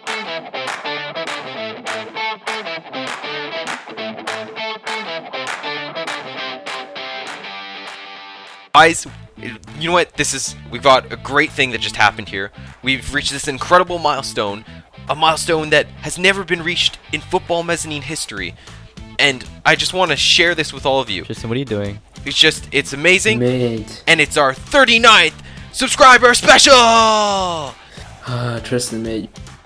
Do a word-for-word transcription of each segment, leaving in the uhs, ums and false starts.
Guys, you know what? This is we've got a great thing that just happened here. We've reached this incredible milestone, a milestone that has never been reached in football mezzanine history. And I just want to share this with all of you. Tristan, what are you doing? It's just, it's amazing. Mate. And it's our thirty-ninth subscriber special! Ah, Tristan, mate.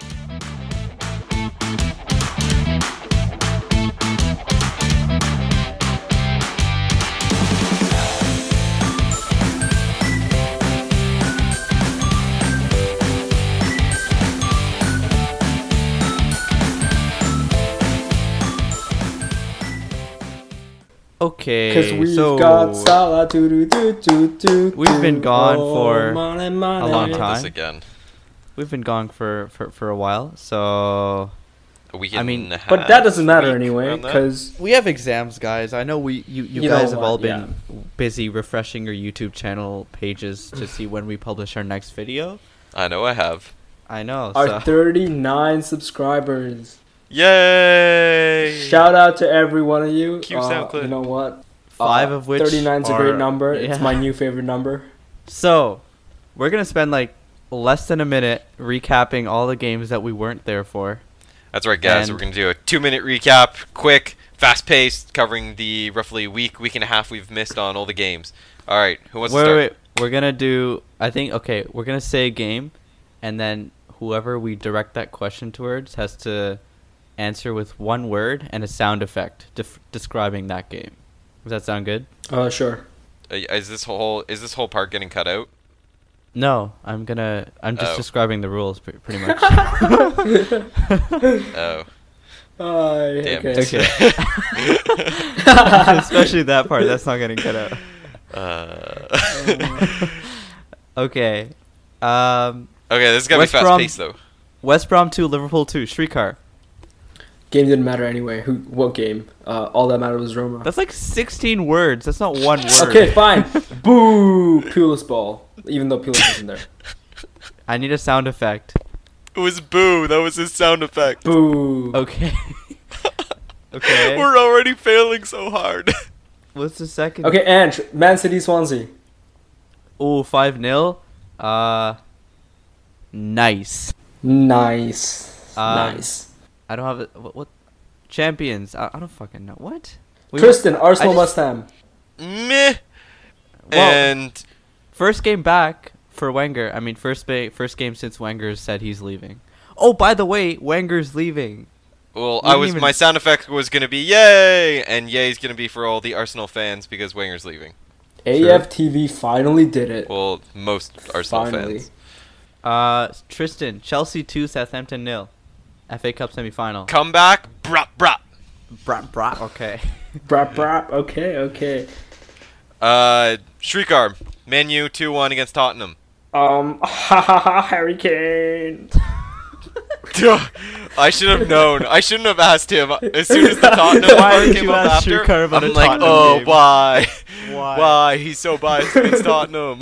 Okay, Cause we've so got Salah, doo, doo, doo, doo, doo, we've been gone oh, for money, money. a long Not time. this again. We've been gone for, for, for a while, so A week I and mean, a half, But that doesn't matter week anyway, around that. because we have exams, guys. I know we you, you, You guys know have all what, been busy refreshing your YouTube channel pages to see when we publish our next video. I know I have. I know. our so. thirty-nine subscribers. Yay! Shout out to every one of you. Cue Uh, sound clip. you know what? Five Uh, of which thirty-nine is a are- great number. yeah. It's my new favorite number. So, we're gonna spend like less than a minute recapping all the games that we weren't there for. That's right, guys. And- We're going to do a two-minute recap, quick, fast-paced, covering the roughly week, week and a half we've missed on all the games. All right, who wants wait, to start? wait, wait. We're gonna do. I think okay. We're gonna say a game, and then whoever we direct that question towards has to answer with one word and a sound effect def- describing that game. Does that sound good? Uh, sure. Uh, is this whole is this whole part getting cut out? No, I'm gonna. I'm just Oh. describing the rules pre- pretty much. Oh, Uh, damn okay. it. Okay. Especially that part. That's not getting cut out. Uh, Okay. Um, okay, this is gonna West be Brom- fast-paced though. West Brom two, Liverpool two, Streetcar. Game didn't matter anyway. Who? What game? Uh, all that mattered was Roma. That's like sixteen words. That's not one word. Okay, fine. Boo! Pulis ball. Even though Pulis isn't there. I need a sound effect. It was boo. That was his sound effect. Boo. Okay. Okay. We're already failing so hard. What's the second? Okay, Ange. Man City, Swansea. Oh, five nil. Uh, nice. Nice. Um, nice. I don't have it. What? what? Champions. I, I don't fucking know. What? We Tristan, Arsenal, I just- West Ham. Meh. Well, and First game back for Wenger. I mean, first ba- first game since Wenger said he's leaving. Oh, by the way, Wenger's leaving. well, we I didn't was even- my sound effect was gonna be yay, and yay's gonna be for all the Arsenal fans because Wenger's leaving. A F T V finally did it. Well, most Arsenal Finally. fans. Uh, Tristan, Chelsea two, Southampton nil. F A Cup semifinal. Comeback, brap brap. Brat brat. Okay. Brap, brap. Okay, okay. Uh, Shrikar, Man U two one against Tottenham. Um, ha ha ha, Harry Kane. I should have known. I shouldn't have asked him. As soon as the Tottenham Why part did came you up ask after, Shrikar about I'm a like, Tottenham oh, game? why? Why? Why? He's so biased against Tottenham.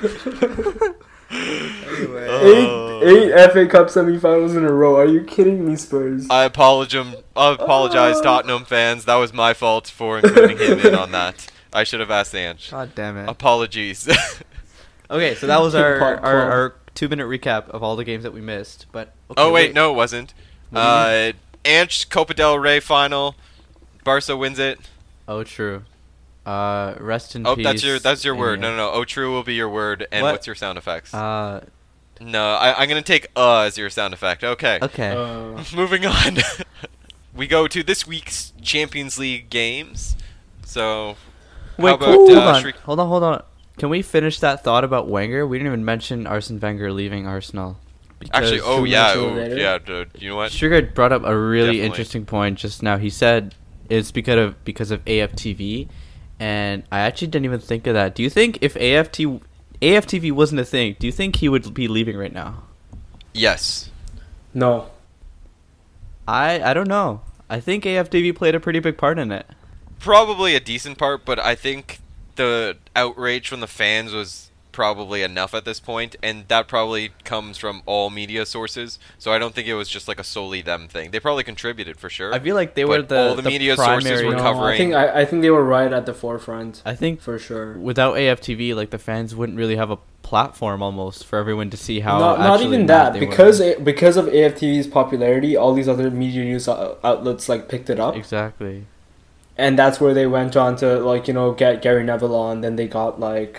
Anyway. Oh. Eight, eight F A Cup semifinals in a row. Are you kidding me, Spurs? I apologize, I apologize, Oh. Tottenham fans. That was my fault for including him in on that. I should have asked Ange. God damn it. Apologies. Okay, so that was our, Part our, club. our two minute recap of all the games that we missed. But okay, oh wait, no, it wasn't. What do you Uh, Ange Copa del Rey final. Barca wins it. Oh, true. Uh, rest in Oh, peace. that's your that's your word. yeah. No, no, no. Oh, true will be your word. And What? what's your sound effects? Uh, no, I, I'm gonna take uh as your sound effect. Okay. okay. Uh, Moving on. We go to this week's Champions League games. So, Wait, how about hold uh, on. Shri- Hold on, hold on. Can we finish that thought about Wenger? We didn't even mention Arsene Wenger leaving Arsenal. Actually, Because oh Should we yeah, mention it oh, later? yeah. Dude, you know what? Sugar brought up a really Definitely. interesting point just now. He said it's because of because of A F T V, and I actually didn't even think of that. Do you think if A F T A F T V wasn't a thing, do you think he would be leaving right now? Yes. no. I I don't know. I think A F T V played a pretty big part in it. Probably a decent part, but I think the outrage from the fans was probably enough at this point, and that probably comes from all media sources. So I don't think it was just like a solely them thing. They probably contributed for sure. I feel like they but were the all the, the media primary, sources were No, covering. I think I, I think they were right at the forefront. I think For sure. without A F T V, like the fans wouldn't really have a platform almost for everyone to see how. not, not actually even mad that they because were. A, because of A F T V's popularity, all these other media news ou- outlets like picked it up, Exactly. and that's where they went on to like you know get Gary Neville on. Then they got like,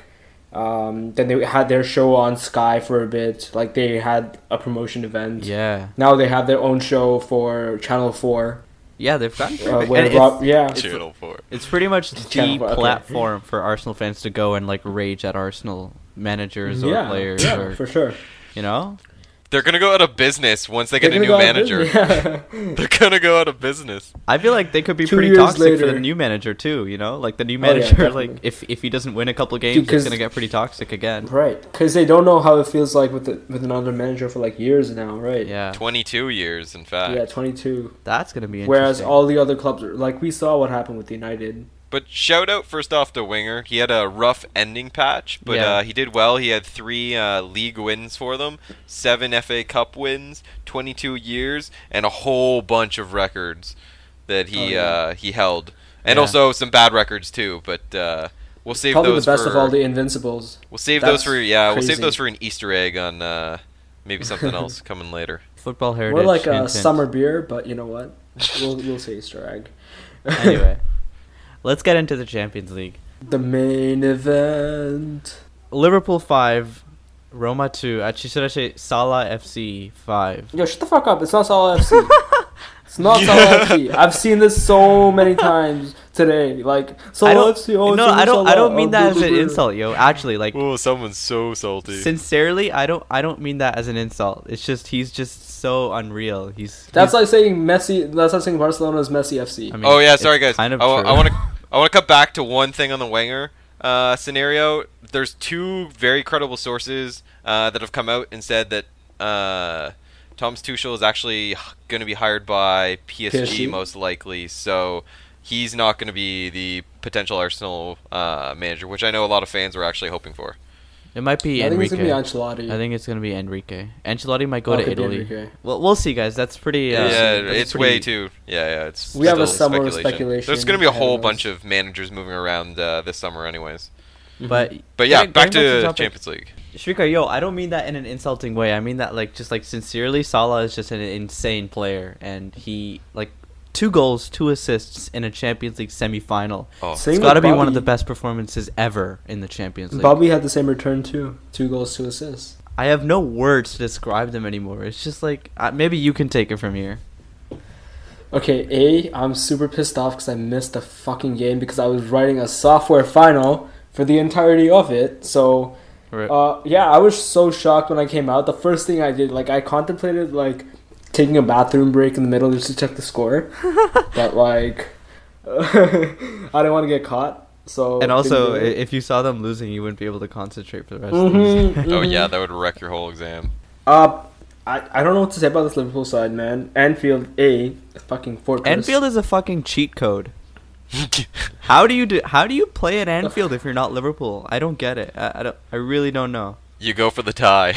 um, then they had their show on Sky for a bit. Like they had a promotion event. Yeah. Now they have their own show for Channel Four. Yeah, they've got. Uh, and where it's, Rob, yeah, it's- Channel four. it's pretty much the Channel four, okay. platform for Arsenal fans to go and like rage at Arsenal managers or yeah, players yeah, or for sure. you know. They're gonna go out of business once they get They're a new gonna go out of manager. business, yeah. They're gonna go out of business. I feel like they could be Two pretty years toxic for later. the new manager too. You know, like the new Oh, yeah, manager, definitely. like if if he doesn't win a couple games, Because- it's gonna get pretty toxic again. Right, because they don't know how it feels like with the, with another manager for like years now, right? Yeah, Twenty-two years, in fact. Yeah, twenty-two. that's gonna be interesting. Whereas all the other clubs, are, like we saw what happened with United. But shout out first off to Winger. He had a rough ending patch, but Yeah. uh, he did well. He had three uh, league wins for them, seven F A Cup wins, twenty-two years, and a whole bunch of records that he Oh, yeah. uh, he held, and Yeah. also some bad records too. But uh, we'll save Probably those the best for of all the Invincibles. we'll save That's those for yeah we'll save crazy. those for an Easter egg on uh, maybe something else coming later. Football heritage. More like hint, a hint. summer beer, but you know what? We'll we'll say Easter egg. Anyway, let's get into the Champions League. The main event. Liverpool five, Roma two. Actually, should I say Salah F C five? Yo, shut the fuck up! It's not Salah F C. It's not Salah F C. I've seen this so many times today. Like I Salah don't. F C. Oh, no, it's I don't. I Salah, don't mean oh, that as blah, an blah, blah. insult, yo. Actually, like Oh, someone's so salty. sincerely, I don't. I don't mean that as an insult. It's just he's just so unreal. He's. That's he's, like saying Messi. That's like saying Barcelona is Messi F C. I mean, Oh yeah, it's sorry guys. Kind of I, true. want to I want to cut back to one thing on the Wenger uh, scenario. There's two very credible sources uh, that have come out and said that uh, Thomas Tuchel is actually going to be hired by P S G, P S G? most likely. So he's not going to be the potential Arsenal uh, manager, which I know a lot of fans were actually hoping for. It might be I think it's Enrique. gonna be Ancelotti. I think it's gonna be Enrique. Ancelotti might go Oh, to it could be Italy. Enrique. Well, we'll see, guys. That's pretty. Uh, yeah, that's it's pretty- way too. Yeah, yeah, it's. We have a still summer speculation There's going to be a ahead whole of bunch us. of managers moving around uh, this summer, anyways. But But yeah, going- back going to the topic- Champions League. Shrika, yo, I don't mean that in an insulting way. I mean that like just like sincerely. Salah is just an insane player, and he like two goals, two assists in a Champions League semi-final. Oh, Same It's got to with be one of Bobby. the best performances ever in the Champions League. Bobby had the same return too. Two goals, two assists. I have no words to describe them anymore. It's just like uh, maybe you can take it from here. Okay, A, I'm super pissed off because I missed the fucking game because I was writing a software final for the entirety of it. So, Right. uh, yeah, I was so shocked when I came out. The first thing I did, like, I contemplated, like, taking a bathroom break in the middle just to check the score. But, like, I didn't want to get caught. So And also, i- didn't do it. if you saw them losing, you wouldn't be able to concentrate for the rest of the Mhm, season. Oh mhm. yeah, that would wreck your whole exam. Uh, I, I don't know what to say about this Liverpool side, man. Anfield, A, fucking fortress. Anfield is a fucking cheat code. How do you do? How do you play at Anfield if you're not Liverpool? I don't get it. I, I don't. I really don't know. You go for the tie.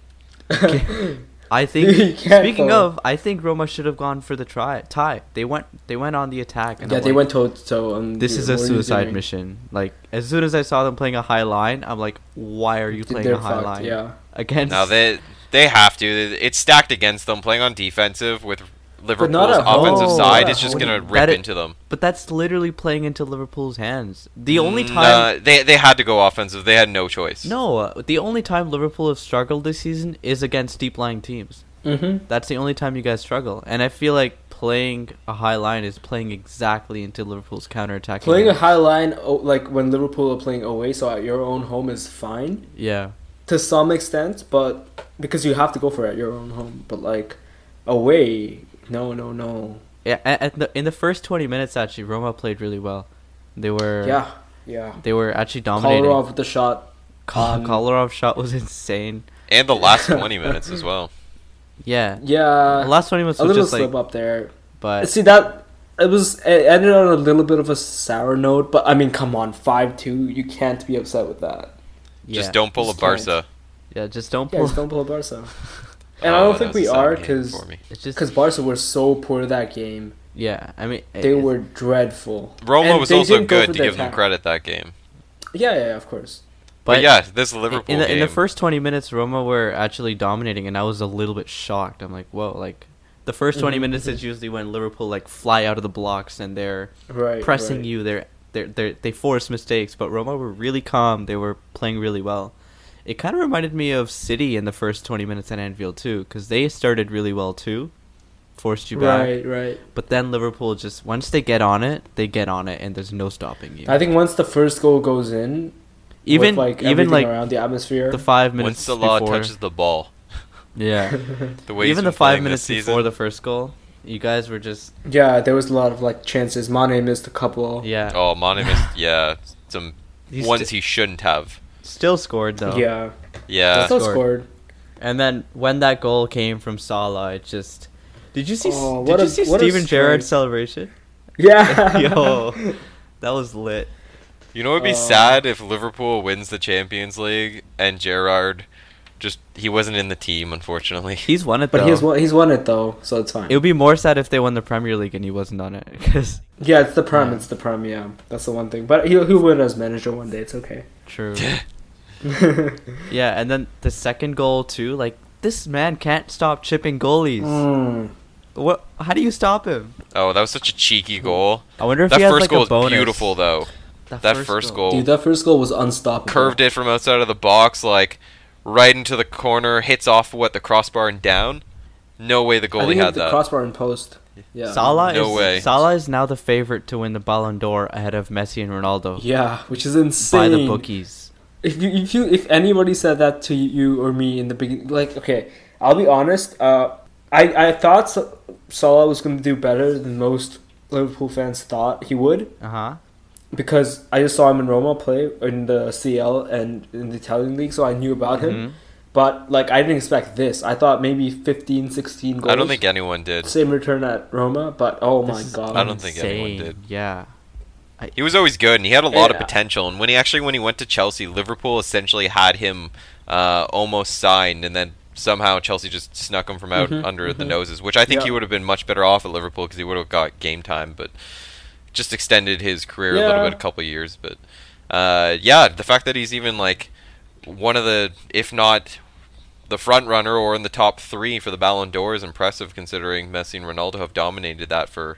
I You think. can't Speaking though. of, I think Roma should have gone for the try tie. They went. They went on the attack. And Yeah, I'm they like, went toe to toe. um, This is a what are you suicide doing? mission. Like as soon as I saw them playing a high line, I'm like, why are you playing They're a high fucked, line Yeah. against? Now they they have to. It's stacked against them. Playing on defensive with Liverpool's not at home. offensive Oh, side, not it's at just home. gonna rip That i- into them. But that's literally playing into Liverpool's hands. The only Mm, time. uh, they they had to go offensive. They had no choice. No, uh, the only time Liverpool have struggled this season is against deep lying teams. Mm-hmm. That's the only time you guys struggle. And I feel like playing a high line is playing exactly into Liverpool's counterattack. Playing a high line, oh, like when Liverpool are playing away, so at your own home is fine Yeah. to some extent, but because you have to go for it at your own home. But like away, no, no, no. Yeah, a- at the, in the first twenty minutes, actually, Roma played really well. They were Yeah, yeah. they were actually dominating. Kolarov with the shot. Kol- um, Kolarov shot was insane. And the last twenty minutes as well. Yeah. Yeah, The last twenty minutes a was little just slip like, up there. but See that it was it ended on a little bit of a sour note, but I mean, come on, five two, you can't be upset with that. Yeah. Just don't pull Just a Barca. Yeah, just don't Yeah, pull. just don't pull a Barca. And I Oh, don't that think was a we sad are game because for me. It's just because Barca were so poor that game. yeah. I mean, They it- were dreadful. Roma And was they also didn't go good for to the give them attack. credit that game. Yeah, yeah, of course. But, yeah, this Liverpool in the, game. in the first twenty minutes, Roma were actually dominating, and I was a little bit shocked. I'm like, whoa, like the first twenty Mhm, minutes mhm. is usually when Liverpool like fly out of the blocks and they're Right. pressing right. you. They're they they they force mistakes, but Roma were really calm. They were playing really well. It kind of reminded me of City in the first twenty minutes at Anfield too, because they started really well too, forced you back. Right, right. But then Liverpool just once they get on it, they get on it, and there's no stopping you. I think once the first goal goes in, even with, like even everything like around the atmosphere, the five Once minutes Salah before, touches the ball, yeah. the way Even he's the been five playing minutes this season, before the first goal, you guys were just yeah, there was a lot of like chances. Mane missed a couple. yeah. Oh, Mane missed, yeah, some He ones sti- he shouldn't have. still scored though. Yeah, Yeah. still scored. scored. And then when that goal came from Salah, it just did you see Oh, did what you a- see what a Steven Gerrard's strike. celebration? Yeah. Yo, that was lit. You know, it'd be Uh, sad if Liverpool wins the Champions League and Gerrard just he wasn't in the team, unfortunately. He's won it But though. he's won. He's won it though, so it's fine. It would be more sad if they won the Premier League and he wasn't on it, because yeah, it's the prem. Yeah. It's the prem. Yeah, that's the one thing. But he'll he'll win as manager one day. It's okay. true. Yeah, and then the second goal too. Like this man can't stop chipping goalies. Mm. What? How do you stop him? Oh, that was such a cheeky goal. I wonder if That he has first like goal a was bonus. beautiful, though. That first goal. Dude, that first goal was unstoppable. Curved it from outside of the box, like right into the corner, hits off what the crossbar and down. No way the I goalie think had hit the that. crossbar and post. Yeah. Salah No is way. Salah is now the favorite to win the Ballon d'Or ahead of Messi and Ronaldo Yeah, which is by insane. the bookies. If you if you if anybody said that to you or me in the beginning, like okay, I'll be honest. Uh, I I thought Sa- Salah was going to do better than most Liverpool fans thought he would, Uh huh. because I just saw him in Roma play in the C L and in the Italian league, so I knew about him. Mhm. But like I didn't expect this. I thought maybe fifteen, sixteen goals. I don't think anyone did. same return at Roma, but oh This my is god. I don't think anyone insane. did. Yeah. He was always good, and he had a lot of Yeah. potential. And when he actually, when he went to Chelsea, Liverpool essentially had him uh, almost signed, and then somehow Chelsea just snuck him from out Mhm, under the mhm. noses, which I think Yeah. he would have been much better off at Liverpool because he would have got game time, but just extended his career a little Yeah. bit, a couple years. But uh, yeah, the fact that he's even like one of the, if not the front runner or in the top three for the Ballon d'Or is impressive, considering Messi and Ronaldo have dominated that for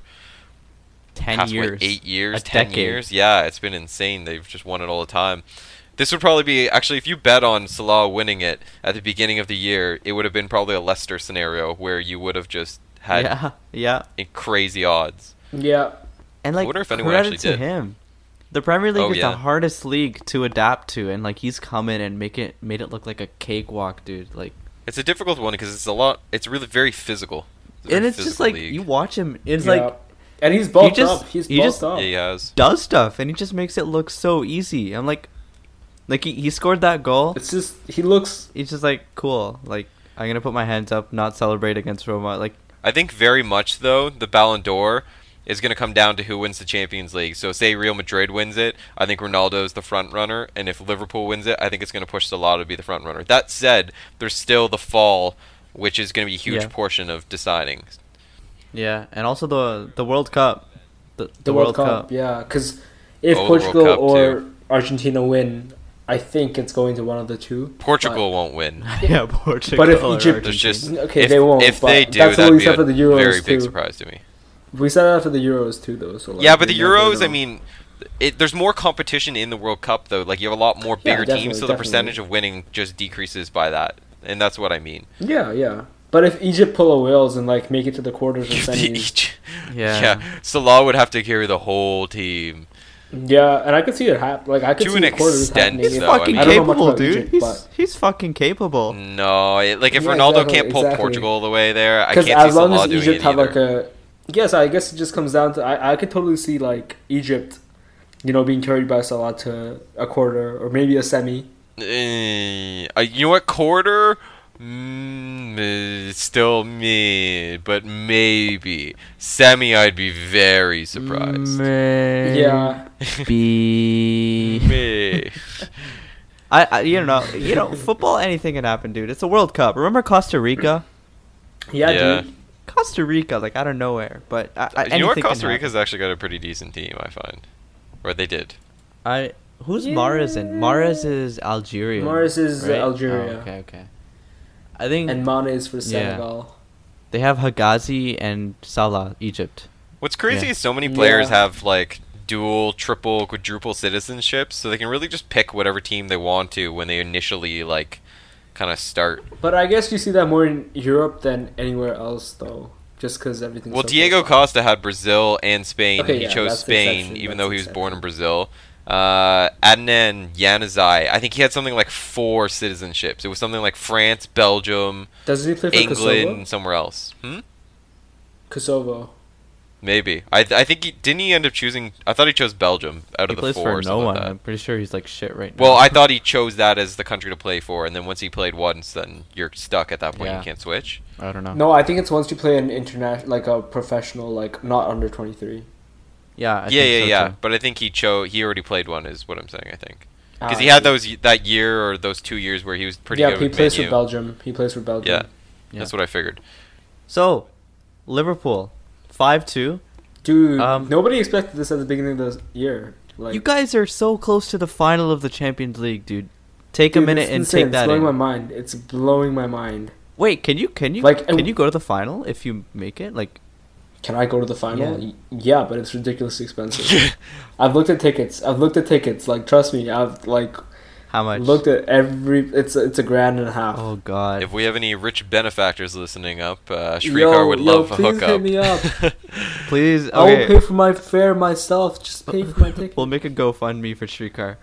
Ten past, years. what, eight years, A ten decade. years. Yeah, it's been insane. They've just won it all the time. This would probably be actually if you bet on Salah winning it at the beginning of the year, it would have been probably a Leicester scenario where you would have just had Yeah. Yeah. i- crazy odds. Yeah. And like wonder if anyone credit actually to did. him. The Premier League Oh, is yeah. the hardest league to adapt to, and like he's come in and make it made it look like a cakewalk, dude. Like, It's a difficult one because it's a lot. It's really very physical. It's a and very it's just physical like league. you watch him. It's Yeah. like And he's bulked just- up. He's he bulked just- up. yeah, he has. does stuff, and he just makes it look so easy. I'm like, like he, he scored that goal. It's just he looks. He's just like cool. Like I'm gonna put my hands up, not celebrate against Roma. Like I think very much though the Ballon d'Or is going to come down to who wins the Champions League. So say Real Madrid wins it, I think Ronaldo's the front runner, and if Liverpool wins it, I think it's going to push Salah to be the front runner. That said, there's still the fall, which is going to be a huge Yeah. portion of deciding. yeah, and also the the World Cup, the, the, The, World, Cup, yeah. Because if Oh, the World Portugal Cup, or too. Argentina win, I think it's going to one of the two. Portugal won't win. yeah, Portugal. But if or Egypt- There's just Okay, if, they won't, if but they do, that's what that'd we be said a for the Euros, very big too. surprise to me. We said that for the Euros too, though. So like, Yeah, but the we never Euros, I know. mean, it, there's more competition in the World Cup though. Like you have a lot more Yeah, bigger definitely, teams, so the definitely. percentage of winning just decreases by that, and that's what I mean. Yeah, yeah. But if Egypt pull a Wales and like make it to the quarters and semis, Yeah. yeah, Salah would have to carry the whole team. yeah, and I could see it happen. Like I could To see an the quarters extent, happening. He's though, I fucking mean- I don't know much capable, about dude. Egypt, he's but- he's fucking capable. No, it, like if Yeah, Ronaldo exactly, can't pull exactly. Portugal the way there, I Because can't see as long Salah as doing Egypt it have like either. a, yes, I guess it just comes down to I, I could totally see like Egypt, you know, being carried by Salah to a quarter or maybe a semi. Eh, uh, you know what? Quarter, mm, eh, still me, but maybe semi. I'd be very surprised. Yeah, Be. Me. I, I you know you know football, anything can happen, dude. It's a World Cup. Remember Costa Rica? Yeah, Yeah. dude. Costa Rica, like out of nowhere, but I, I, You know what? anything can Costa happen. Rica's actually got a pretty decent team, I find. Or they did. I who's Mahrez in? Mahrez is Algeria. Mahrez is, uh, right? Algeria. Oh, okay, okay. I think And Mane is for Senegal. they have Hagazi and Salah, Egypt. What's crazy Yeah. is so many players Yeah. have like dual, triple, quadruple citizenships, so they can really just pick whatever team they want to when they initially like kind of start. But I guess you see that more in Europe than anywhere else, though. Just because everything's Well, so Diego close by. Costa had Brazil and Spain. Okay, he yeah, chose that's the Spain exception, even that's though the he was born in exception. Brazil. Uh, Adnan Januzaj, I think he had something like four citizenships. It was something like France, Belgium, Doesn't he play for England, Kosovo? and somewhere else. Hmm? Kosovo. Maybe. I th- I think he didn't he end up choosing. I thought he chose Belgium out He of the plays four. for or no something one. like that. I'm pretty sure he's like shit right now. Well, I thought he chose that as the country to play for, and then once he played once, then you're stuck at that point. Yeah. You can't switch. I don't know. No, I think it's once you play an international, like a professional, like not under twenty-three. Yeah, I yeah, think yeah, so yeah. too. But I think he chose. He already played one, is what I'm saying. I think because Ah, he had those that year or those two years where he was pretty yeah, good he with plays Man for U. Belgium. He plays for Belgium. Yeah, Yeah. that's what I figured. So, Liverpool, five two. Dude, Um, nobody expected this at the beginning of the year. Like, You guys are so close to the final of the Champions League, dude. Take a dude, minute it's and insane. take that It's blowing in. my mind. It's blowing my mind. Wait, can you can you Like, can and- you go to the final if you make it? Like, Can I go to the final? Yeah. Y- Yeah, but it's ridiculously expensive. I've looked at tickets. I've looked at tickets. Like, trust me, I've like how much? looked at every. It's a, it's a grand and a half. Oh God. If we have any rich benefactors listening up, uh, Yo, Shrikar would yo, love a please hookup. hit me up. Please. I won't Okay. pay for my fare myself. Just pay for my ticket. We'll make a GoFundMe for Shrikar.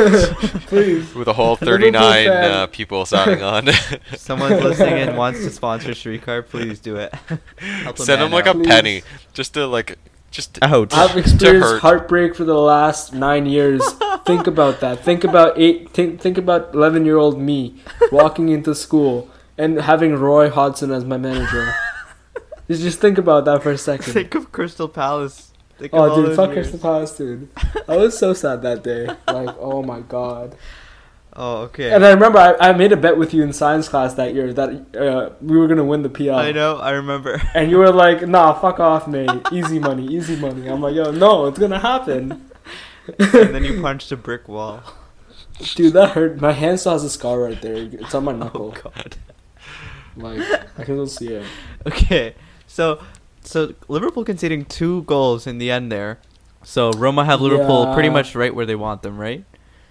Please. With a whole Liverpool thirty-nine fan. uh, people signing on. Someone's listening and wants to sponsor Shrikar, please do it. Help a Send man him like out. a Please. penny, just to like, just. To, Ouch. I've to experienced hurt. heartbreak for the last nine years. Think about that. Think about eight. Think think about eleven year old me walking into school and having Roy Hodgson as my manager. just just think about that for a second. Think of Crystal Palace. Think of Oh, all dude, those fuck years. Crystal Palace, dude. I was so sad that day. Like, oh my god. Oh, okay. And I remember I, I made a bet with you in science class that year that uh, we were gonna win the P L. I know. I remember. And you were like, nah, fuck off, mate. Easy money, easy money. I'm like, yo, no, it's gonna happen. And then you punched a brick wall. Dude, that hurt. My hand still has a scar right there. It's on my knuckle. Oh God. Like, I can still see it. Okay, so so Liverpool conceding two goals in the end there. So Roma have Liverpool Yeah. pretty much right where they want them, right?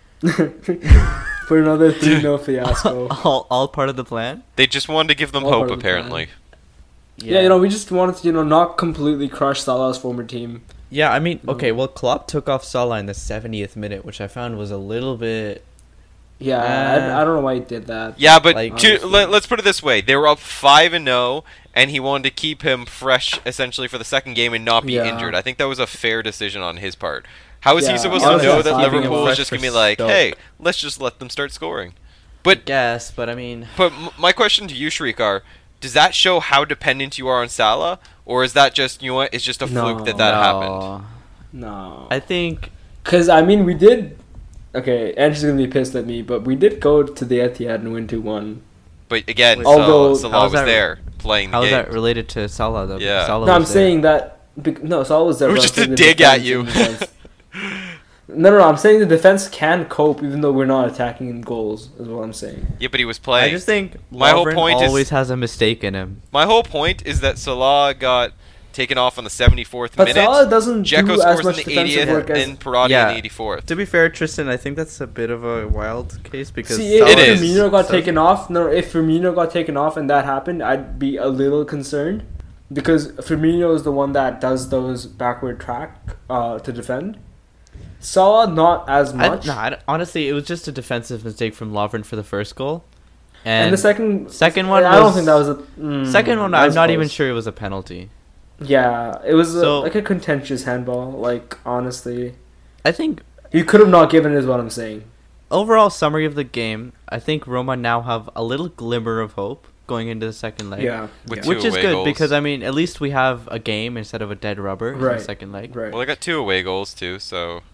For another three nil fiasco. all all part of the plan. They just wanted to give them All hope, part of the plan. apparently. Yeah. you know, we just wanted to, you know, not completely crush Salah's former team. Yeah, I mean, No. okay, well, Klopp took off Salah in the seventieth minute, which I found was a little bit. Yeah, Uh, I, I don't know why he did that. Yeah, but Like- to, Honestly. let, let's put it this way: they were up five and zero, and he wanted to keep him fresh, essentially, for the second game and not be Yeah. injured. I think that was a fair decision on his part. How is Yeah, he supposed honestly, to know that keeping him Liverpool is fresh just gonna for be like, Stoke. "Hey, let's just let them start scoring"? But Yes, but I mean, but m- my question to you, Shrikar, does that show how dependent you are on Salah, or is that just you know what? It's just a No. fluke that that no. happened. No. I think Because, I mean, we did. Okay, Andrew's going to be pissed at me, but we did go to the Etihad and win two one. But again, Wait, Although- Salah, Salah How's was that- there playing the how is game. that related to Salah though? Yeah. Salah No, I'm was there. saying that. bec- No, Salah was there. It was but I'm just a saying the dig at defense you. and defense- No, no, no. I'm saying the defense can cope even though we're not attacking in goals. Is what I'm saying. Yeah, but he was I playing. just think My whole Lovren point is- always has a mistake in him. My whole point is that Salah got taken off on the seventy-fourth But minute. Salah doesn't Dzeko do scores as in much the defensive eightieth work as. and Parati Yeah. in the eighty-fourth. To be fair, Tristan, I think that's a bit of a wild case because See, if It is. Firmino got so- taken off, no, if Firmino got taken off and that happened, I'd be a little concerned because Firmino is the one that does those backward track uh, to defend. Salah not as I, much, no, I don't- honestly, it was just a defensive mistake from Lovren for the first goal, and, and, the second second one I don't was- think that was a mm, second one, that I'm was not close. even sure it was a penalty. Yeah, it was a, So- like a contentious handball. Like honestly, I think you could have not given it. Is what I'm saying. overall summary of the game, I think Roma now have a little glimmer of hope going into the second leg. Yeah, With yeah. two Which is away good goals. because I mean, at least we have a game instead of a dead rubber in Right. the second leg. right. Well, they got two away goals too, so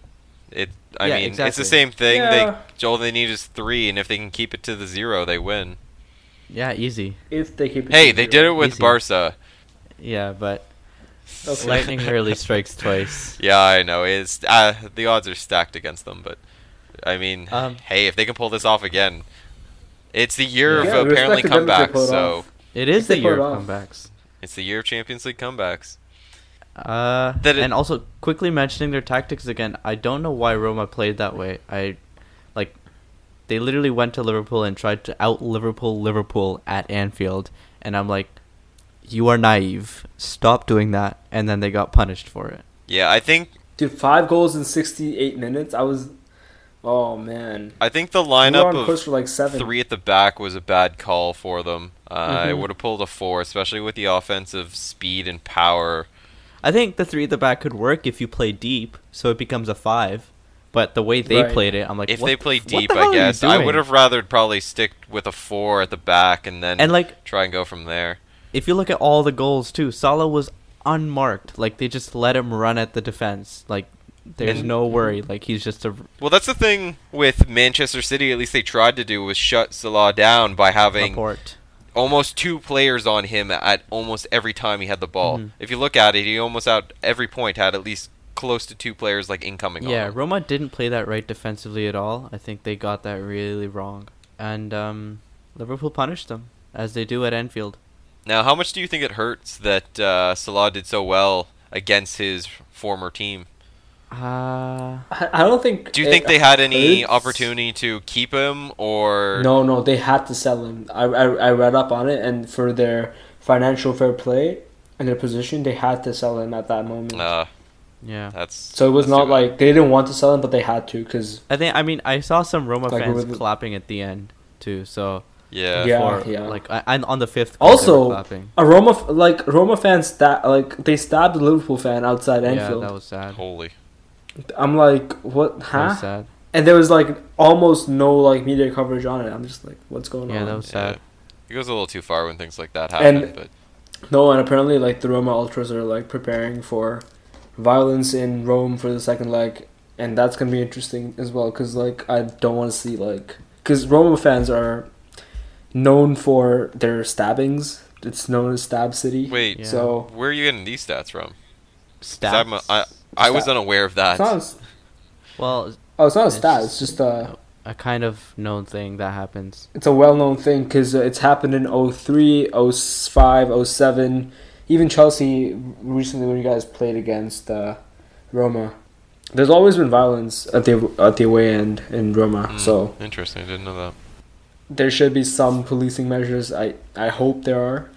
It. I Yeah, mean, it's the exactly. same thing. Yeah. They all they need is three, and if they can keep it to the zero, they win. Yeah, easy. If they keep it Hey, to they zero. did it with Easy. Barca. Yeah, but Okay. lightning rarely strikes twice. Yeah, I know. It's uh, the odds are stacked against them, but I mean, Um, hey, if they can pull this off again, it's the year Yeah, of apparently respect to them if they pull comebacks. it So off. It is If they the year pull it of off. comebacks. it's the year of Champions League comebacks. Uh, That it- and also quickly mentioning their tactics again. I don't know why Roma played that way. I like they literally went to Liverpool and tried to out Liverpool Liverpool at Anfield, and I'm like, you are naive. Stop doing that. And then they got punished for it. Yeah, I think Dude, five goals in sixty-eight minutes. I was, oh man. I think the We were lineup on course of for like seven. three at the back was a bad call for them. Uh, I Mhm. would have pulled a four, especially with the offensive speed and power. I think the three at the back could work if you play deep, so it becomes a five. But the way they Right. played it, I'm like, If what they the- play what deep, the hell I are you guess I doing? would have rather probably stick with a four at the back and then And like, try and go from there. if you look at all the goals too, Salah was unmarked. Like they just let him run at the defense. Like there's And- no worry. Like he's just a Well, that's the thing with Manchester City. At least they tried to do was shut Salah down by having Laporte. almost two players on him at almost every time he had the ball. Mhm. If you look at it, he almost at every point had at least close to two players like incoming Yeah, on him. Roma didn't play that right defensively at all. I think they got that really wrong. And um, Liverpool punished them, as they do at Anfield. Now, how much do you think it hurts that uh, Salah did so well against his former team? Uh, I, I don't think. Do you it think they had any hurts. opportunity to keep him, or No, no, they had to sell him. I, I, I read up on it, and for their financial fair play and their position, they had to sell him at that moment. Uh, yeah. that's so it was that's not too bad. like they didn't want to sell him, but they had to because I think, I mean, I saw some Roma Like, fans with the- clapping at the end, too. So, yeah. Yeah. for, like, I, I'm on the fifth. goal, they were Also, clapping. a Roma f- like Roma fans sta- like they stabbed a Liverpool fan outside Yeah, Anfield. that was sad. Holy. I'm like, what? That Huh? was sad. And there was like almost no like media coverage on it. I'm just like, what's going Yeah, on? that was Yeah. sad. It goes a little too far when things like that happen, And- but No, and apparently like the Roma ultras are like preparing for violence in Rome for the second leg, and that's gonna be interesting as well. Cause like I don't want to see like, cause Roma fans are known for their stabbings. It's known as Stab City. wait, Yeah. So where are you getting these stats from? 'Cause Stats. I'm a- I, I was Stat- unaware of that. it's not. A, well, oh, it's not a It's stat. just- It's just a. a kind of known thing that happens. It's a well-known thing because it's happened in oh three, oh five, oh seven, even Chelsea recently when you guys played against uh, Roma. There's always been violence at the at the away end in Roma, Hmm, so interesting. I didn't know that. there should be some policing measures. I I hope there are.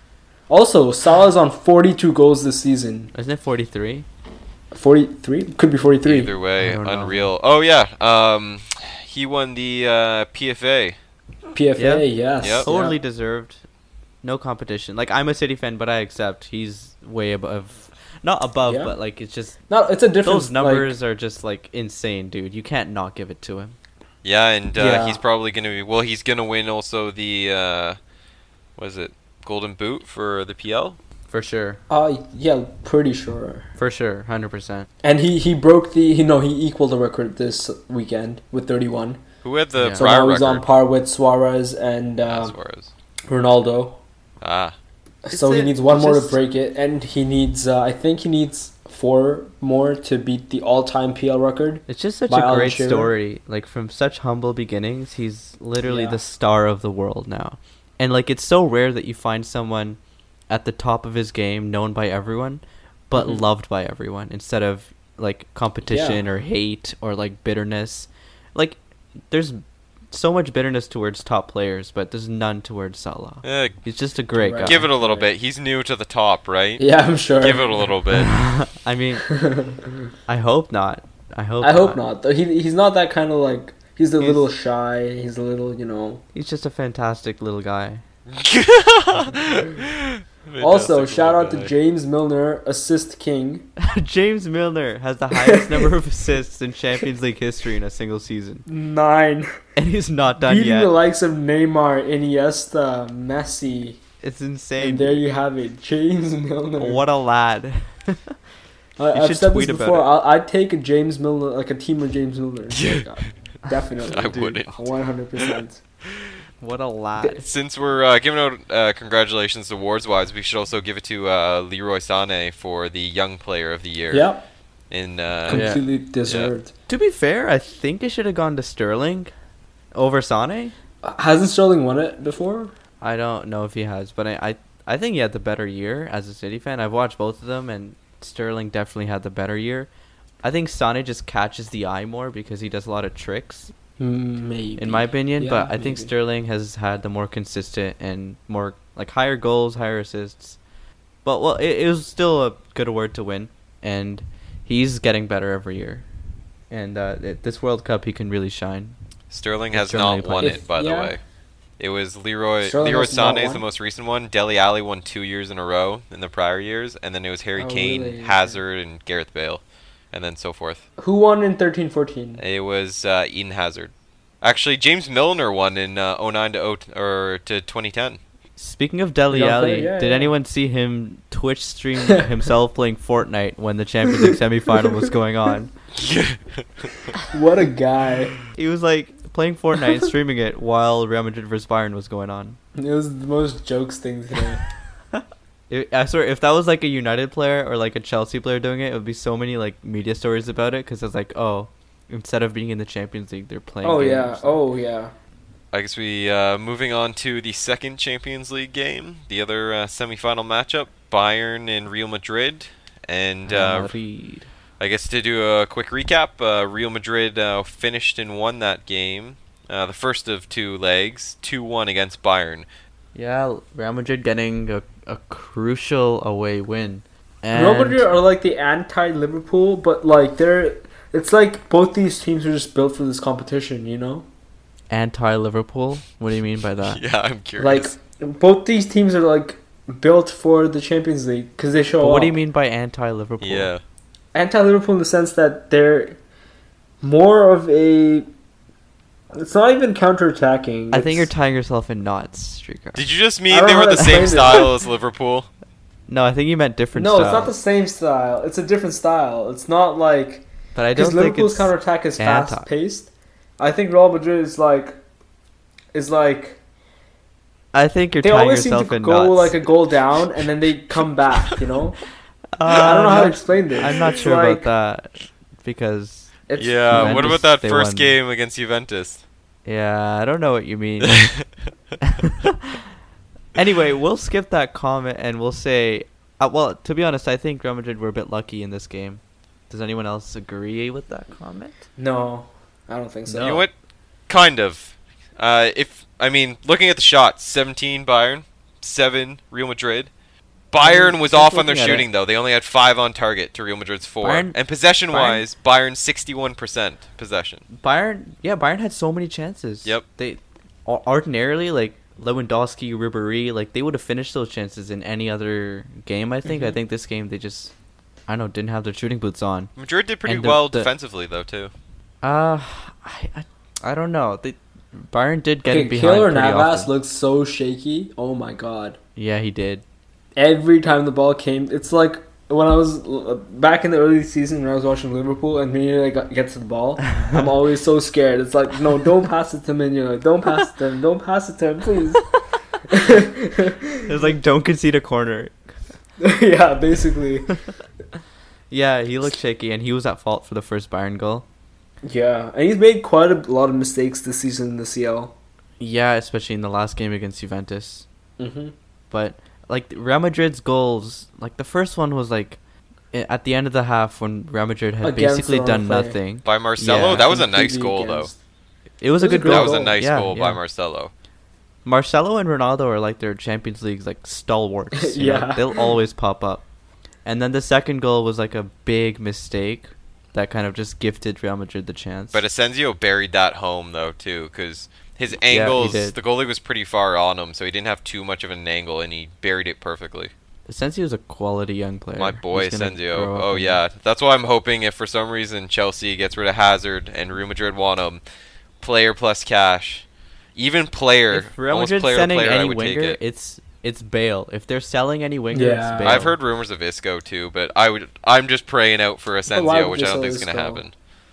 Also, Salah's on forty-two goals this season. Isn't it forty-three? forty-three? Could be forty-three. Either way, I don't know. unreal. Oh yeah, um, he won the uh, P F A. P F A, Yeah. yes. Yep. Totally yeah. deserved. No competition. Like, I'm a City fan, but I accept he's way above. Not above, Yeah. but like it's just No, it's a different. those numbers are just like insane, dude. You can't not give it to him. Yeah, and uh, Yeah. he's probably gonna be. Well, he's gonna win also the. Uh, what is it? Golden Boot for the P L. For sure. Uh, yeah, pretty sure. For sure. one hundred percent. And he, he broke the, he, no, he equaled the record this weekend with thirty-one. Who had the Yeah. So prior now he's record? on par with Suarez and Ah, uh, Suarez. Ronaldo. Ah, So It's he a- needs one it's more to just- break it, and he needs, uh, I think he needs four more to beat the all-time P L record. It's just such By a Alan great Shearer. story. Like, from such humble beginnings, he's literally Yeah. the star of the world now. And like, it's so rare that you find someone at the top of his game, known by everyone, but Mhm. loved by everyone, instead of like competition or hate or like bitterness. Like, there's so much bitterness towards top players, but there's none towards Salah. eh, He's just a great Right. guy. give it a little Right. bit. He's new to the top, right? Yeah, I'm sure. Give it a little bit. I mean, I hope not. I hope. I hope not. Though he he's not that kind of like, he's a He's- little shy, he's a little, you know. He's just a fantastic little guy. Also, Fantastic shout little out to guy. James Milner, assist king. James Milner has the highest number of assists in Champions League history in a single season, Nine. and he's not done Beating yet. the likes of Neymar, Iniesta, Messi. It's And insane. there you have it. James Milner. What a lad. I, You I've should said tweet this about before. it. I'll, I'd take a James Milner, like a team of James Milner. Like, uh, definitely. I wouldn't. One hundred percent. What a lad. Since we're uh, giving out uh, congratulations awards-wise, we should also give it to uh, Leroy Sané for the Young Player of the Year. Yep. In uh, Yeah. Completely deserved. To be fair, I think it should have gone to Sterling over Sane. Hasn't Sterling won it before? I don't know if he has, but I, I I think he had the better year as a City fan. I've watched both of them, and Sterling definitely had the better year. I think Sane just catches the eye more because he does a lot of tricks, Maybe. in my opinion. Yeah, but I think maybe. Sterling has had the more consistent and more like higher goals, higher assists. But well, it, it was still a good award to win, and he's getting better every year. And uh, it, this World Cup, he can really shine. Sterling If has Germany not won plays. it, by the Yeah. way. It was Leroy Sterling Leroy has not Sané is won? the most recent one. Dele Alli won two years in a row in the prior years, and then it was Harry Oh, Kane, really? Hazard, and Gareth Bale, and then so forth. Who won in thirteen fourteen? It was uh, Eden Hazard. Actually, James Milner won in uh, oh nine to oh or to twenty ten. Speaking of Dele Young Alli, player, yeah, did yeah. anyone see him Twitch stream himself playing Fortnite when the Champions League semifinal was going on? What a guy. He was like playing Fortnite and streaming it while Real Madrid versus Bayern was going on. It was the most jokes thing today. It, I swear, if that was like a United player or like a Chelsea player doing it, it would be so many like media stories about it because it's like, oh, instead of being in the Champions League, they're playing. Oh games. yeah. Oh yeah. I guess we uh, moving on to the second Champions League game, the other uh, semifinal matchup, Bayern and Real Madrid, and uh, Madrid. I guess to do a quick recap, uh, Real Madrid uh, finished and won that game, uh, the first of two legs, two one against Bayern. Yeah, Real Madrid getting a, a crucial away win. And Real Madrid are like the anti-Liverpool, but like they're. It's like both these teams are just built for this competition, you know. anti-Liverpool. What do you mean by that? Yeah, I'm curious. Like both these teams are like built for the Champions League because they show But up. what do you mean by anti-Liverpool? Yeah. Anti-Liverpool in the sense that they're more of a. It's not even counter-attacking. I think you're it's- tying yourself in knots, Streaker. Did you just I mean don't they know were how the to same explain it. style as Liverpool? No, I think you meant different No, style. it's not the same style. It's a different style. It's not like But I don't because think Liverpool's it's counter-attack is anti. fast-paced. I think Real Madrid is like is like I think you're they tying always seem yourself to in go knots. like a goal down and then they come back. You know, Uh, I don't know how I'm to not- explain this. I'm not It's sure like, about that because It's, Yeah, what Juventus, about that they first won. game against Juventus? yeah, I don't know what you mean. Anyway, we'll skip that comment and we'll say, uh, well, to be honest, I think Real Madrid were a bit lucky in this game. Does anyone else agree with that comment? No, I don't think so. You know what? Kind of. Uh, if I mean, looking at the shots, seventeen Bayern, seven Real Madrid. Bayern was Just off on their looking at shooting it. though. They only had five on target to Real Madrid's four. Bayern- and possession-wise, Bayern sixty-one percent possession. Bayern, yeah, Bayern had so many chances. Yep. They o- ordinarily like Lewandowski, Ribéry, like they would have finished those chances in any other game. I think. I Mhm. think this game they just, I don't know, didn't have their shooting boots on. Madrid did pretty And the- well the- defensively though too. Uh, I, I, I don't know. They, Bayern did get Okay, in behind Keylor pretty Navas often. looks so shaky. Oh my god! Yeah, he did. Every time the ball came, it's like when I was uh, back in the early season when I was watching Liverpool and Mignolet got- gets the ball. I'm always so scared. It's like, no, don't pass it to Mignolet. Don't pass it to him. Don't pass it to him, please. It was like, don't concede a corner. Yeah, basically. Yeah, he looked shaky, and he was at fault for the first Bayern goal. Yeah, and he's made quite a lot of mistakes this season in the C L. Yeah, especially in the last game against Juventus. Mm-hmm. But like Real Madrid's goals, like the first one was like i- at the end of the half when Real Madrid had Against basically the done wrong player. nothing. By Marcelo, Yeah, that was a nice Completely goal though. against- It was a It was a good good goal. That was a goal. nice Yeah, goal by yeah. Marcelo. Marcelo and Ronaldo are like their Champions League's like stalwarts. you know? Yeah. They'll always pop up. And then the second goal was like a big mistake that kind of just gifted Real Madrid the chance. But Asensio buried that home though too, because his he angles, did. the goalie was pretty far on him, so he didn't have too much of an angle, and he buried it perfectly. Asensio's a quality young player. My boy He's gonna Asensio. grow up Oh in- yeah, that's why I'm hoping if for some reason Chelsea gets rid of Hazard and Real Madrid want him, player plus cash, even player, If Real almost Madrid's player to sending player, I any would winger, take it. it's it's Bale. If they're selling any winger, Yeah. it's Bale. I've heard rumors of Isco too, but I would I'm just praying out for why Asensio, would which you I don't sell think is going to Isco? happen.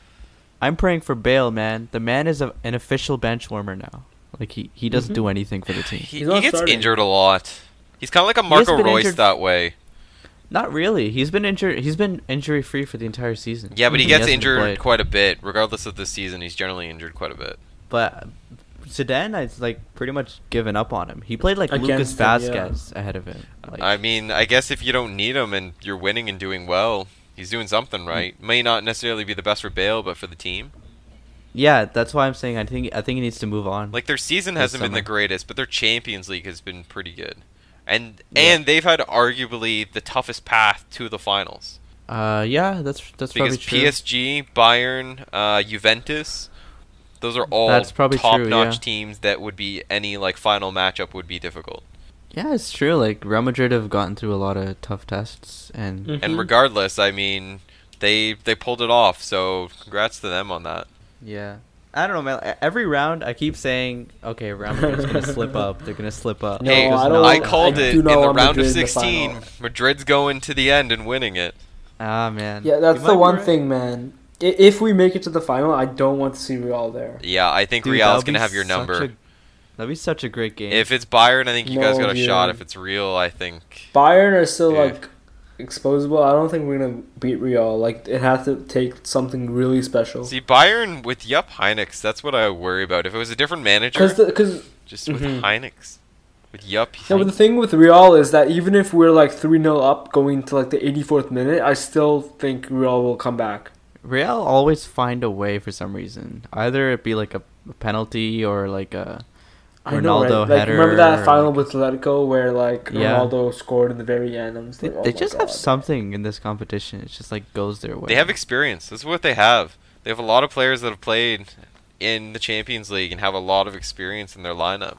I'm praying for Bale, man. The man is a, an official bench warmer now. Like he, he doesn't Mhm. do anything for the team. He, He's he not gets starting. injured a lot. He's kind of like a has Marco been Royce injured- that way. Not really. He's been injured. He's been injury free for the entire season. Yeah, but he He gets hasn't injured played. quite a bit. Regardless of this season, he's generally injured quite a bit. But Zidane, I've like pretty much given up on him. He played like Lucas Against him, yeah. Vasquez ahead of him. Like, I mean, I guess if you don't need him and you're winning and doing well, he's doing something right. May not necessarily be the best for Bale, but for the team. yeah, that's why I'm saying I think I think he needs to move on. Like their season This hasn't been the summer. greatest, but their Champions League has been pretty good. And Yeah. and they've had arguably the toughest path to the finals. uh, yeah, that's that's Because probably true. P S G, Bayern, uh, Juventus, those are all That's probably true, top-notch yeah. teams that would be any like final matchup would be difficult. Yeah, it's true. Like Real Madrid have gotten through a lot of tough tests, and Mhm. And regardless, I mean, they they pulled it off. So congrats to them on that. yeah, I don't know, man. E- Every round, I keep saying, okay, Real Madrid's gonna slip up. They're gonna slip up. No, hey, I Because don't- now- I called I it do in not the want round Madrid of in the sixteen. final. Madrid's going to the end and winning it. Ah, man. Yeah, that's You the might be one right. thing, man. I- If we make it to the final, I don't want to see Real there. Yeah, I think Dude, Real's that'll gonna be have your such number. a- that'd be such a great game. If it's Bayern, I think you guys No, got a yeah. shot. If it's Real, I think. Bayern are still Yeah. like exposable. I don't think we're gonna beat Real. Like it has to take something really special. See, Bayern with Jupp Heynckes, that's what I worry about. If it was a different manager, Because because just with Mhm. Heynckes, with Jupp. no, but the thing with Real is that even if we're like three nil up going to like the eighty-fourth minute, I still think Real will come back. Real always find a way for some reason. Either it be like a a penalty or like a I know, right? Ronaldo Like header. remember that or, final like- with Atletico where like Yeah. Ronaldo scored in the very end. I'm just They, like, oh they my just have God. something in this competition. It's just like goes their way. They have experience. That's what they have. They have a lot of players that have played in the Champions League and have a lot of experience in their lineup.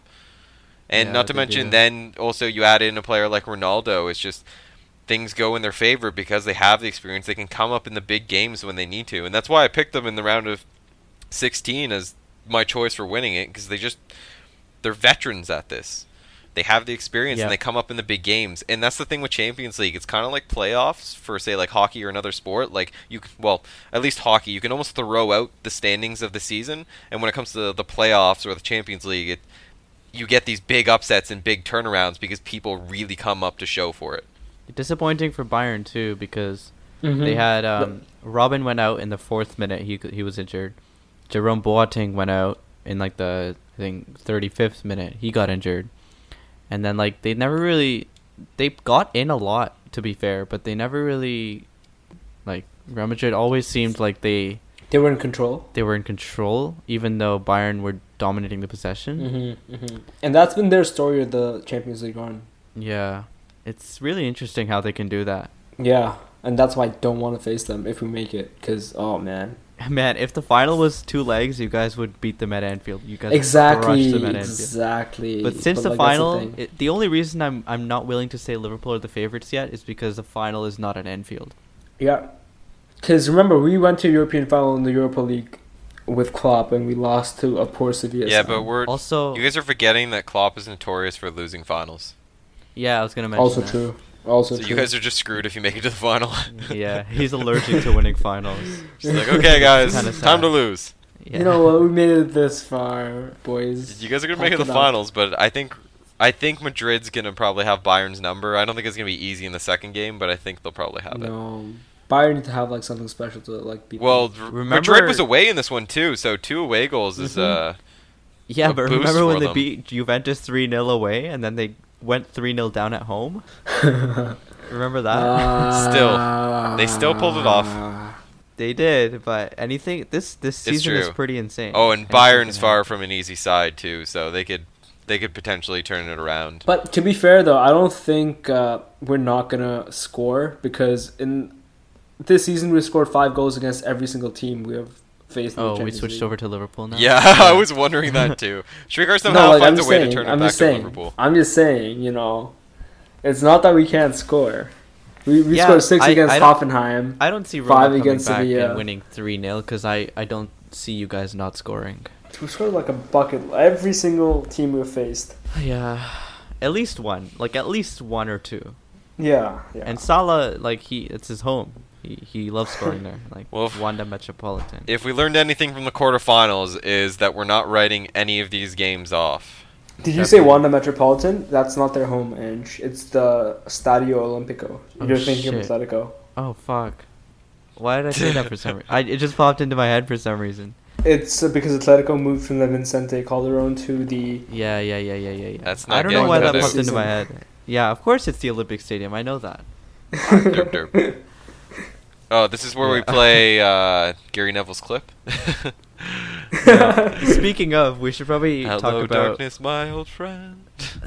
And Yeah, not to they mention, do. then also you add in a player like Ronaldo. It's just things go in their favor because they have the experience. They can come up in the big games when they need to, and that's why I picked them in the round of sixteen as my choice for winning it because they just they're veterans at this. They have the experience Yeah. and they come up in the big games. And that's the thing with Champions League. It's kind of like playoffs for say like hockey or another sport. Like you c- well, at least hockey, you can almost throw out the standings of the season, and when it comes to the playoffs or the Champions League, it you get these big upsets and big turnarounds because people really come up to show for it. Disappointing for Bayern too because Mhm. they had um, Robin went out in the fourth minute. He he was injured. Jerome Boateng went out in like the I think thirty-fifth minute. He got injured, and then like they never really they got in a lot to be fair, but they never really like Real Madrid always seemed like they They were in control. they were in control even though Bayern were dominating the possession. Mm-hmm, mm-hmm. And that's been their story of the Champions League run. Yeah, it's really interesting how they can do that. Yeah, and that's why I don't want to face them if we make it. Because, oh, man. Man, if the final was two legs, you guys would beat them at Anfield. You guys would Exactly, crush them at Anfield. exactly. But since the like, that's final, thing. it, the only reason I'm I'm not willing to say Liverpool are the favorites yet is because the final is not at Anfield. Yeah. Because remember, we went to European final in the Europa League with Klopp, and we lost to a poor Sevilla Yeah, side. but we're Also, you guys are forgetting that Klopp is notorious for losing finals. yeah, I was gonna mention Also that. true. Also So true. you guys are just screwed if you make it to the final. Yeah, he's allergic to winning finals. Just like, okay, guys, Kinda time sad. to lose. Yeah. You know what? We made it this far, boys. You guys are gonna make it Hulk to the it up. finals, but I think I think Madrid's gonna probably have Bayern's number. I don't think it's gonna be easy in the second game, but I think they'll probably have it. No. Bayern need to have like something special to like beat Well, them. r- Remember- Madrid was away in this one too, so two away goals is Mhm. uh Yeah, a but boost remember when for they them. beat Juventus three nil away and then they went three nil down at home? Remember that? Uh, Still. They still pulled it off. They did, but anything this this It's season is true. pretty insane. oh, and Anything Bayern's can far happen. from an easy side too, so they could they could potentially turn it around. But to be fair though, I don't think uh, we're not gonna score because in this season we scored five goals against every single team we have faced. In the Oh, we Champions switched League. over to Liverpool now. Yeah, I was wondering that too. Schwickar somehow No, like, I'm finds a just way saying, to turn it I'm back just to saying, Liverpool. I'm just saying, you know, it's not that we can't score. We we Yeah, scored six I- against I don't- Hoffenheim. I don't see Roma Five coming against back Sevilla. and winning three nil because I, I don't see you guys not scoring. We scored like a bucket every single team we faced. Yeah. at least one, like at least one or two. Yeah, yeah. And Salah, like he, it's his home. He he loves scoring there, like Well, if- Wanda Metropolitan. If we learned anything from the quarterfinals, is that we're not writing any of these games off. Did you say Wanda Metropolitan? That's not their home, Ange. It's the Stadio Olimpico. Oh, You're thinking shit. of Atletico. Oh fuck! Why did I say that for some reason? I it just popped into my head for some reason. It's uh, because Atletico moved from the Vicente Calderon to the. Yeah, yeah, yeah, yeah, yeah. yeah. That's I not don't know getting why that cut out. popped into my head. Yeah, of course it's the Olympic Stadium. I know that. Derp, derp. Oh, this is where we Yeah. play uh, Gary Neville's clip. Yeah. Speaking of, we should probably Hello, talk about darkness, my old friend.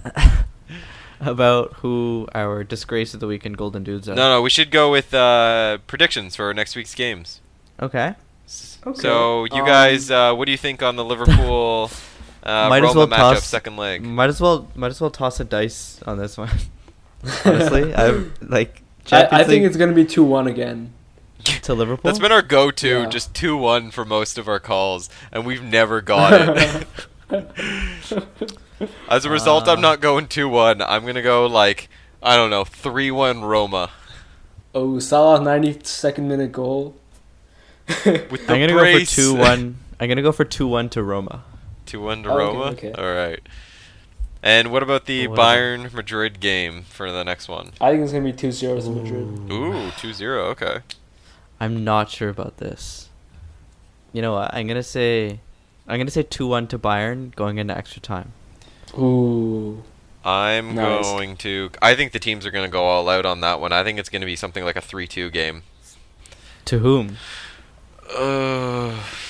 about who our disgrace of the week and golden dudes are. No, no, we should go with uh, predictions for next week's games. Okay. S- Okay, So, you um, guys, uh, what do you think on the Liverpool uh, Might as Roma well matchup, toss- second leg? Might as well might as well toss a dice on this one. Honestly, I'm like I, Champions I think League it's gonna be two one again. to Liverpool. That's been our go-to, Yeah. just two one for most of our calls, and we've never got it. As a result, Uh. I'm not going two one. I'm going to go, like, I don't know, three one Roma. Oh, Salah ninety-second minute goal. With the I'm gonna brace. go for two one. I'm gonna go for two one to Roma. two one to Okay, Roma? okay. All right. And what about the What is it? Bayern Madrid game for the next one? I think it's gonna be two zero to Madrid. Ooh, two zero, okay. I'm not sure about this. You know what? I'm gonna say, I'm gonna say two one to Bayern going into extra time. Ooh. I'm Nice. going to... I think the teams are going to go all out on that one. I think it's going to be something like a three two game. To whom? Uh,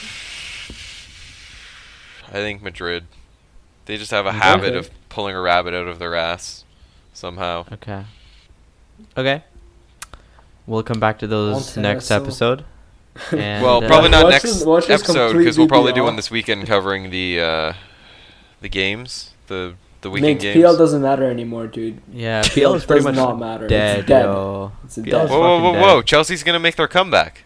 I think Madrid. They just have a habit Okay. of pulling a rabbit out of their ass somehow. Okay. Okay. We'll come back to those Okay, next so- episode. And, Well, uh, probably not Watch next this- watch this episode because we'll completely probably be do one off. this weekend covering the uh, the games, the the weekend Mate, games. P L doesn't matter anymore, dude. Yeah, P L is pretty does much not matter. dead, It's dead. yo. It's a P L is dead. Whoa, whoa, fucking whoa, whoa! dead. Chelsea's gonna make their comeback.